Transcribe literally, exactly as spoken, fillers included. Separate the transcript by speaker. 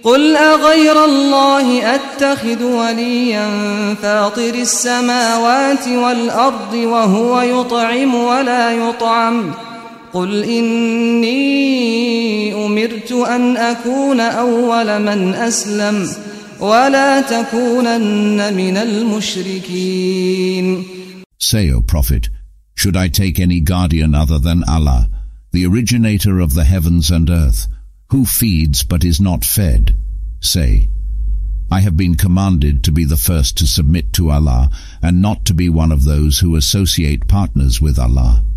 Speaker 1: قل أغير الله أتخذ وليا فاطر السماوات والأرض وهو يطعم ولا يطعم قل إني أمرت أن أكون أول من أسلم ولا تكونن من المشركين.
Speaker 2: Say, O Prophet, should I take any guardian other than Allah, the originator of the heavens and earth, who feeds but is not fed? Say, I have been commanded to be the first to submit to Allah and not to be one of those who associate partners with Allah.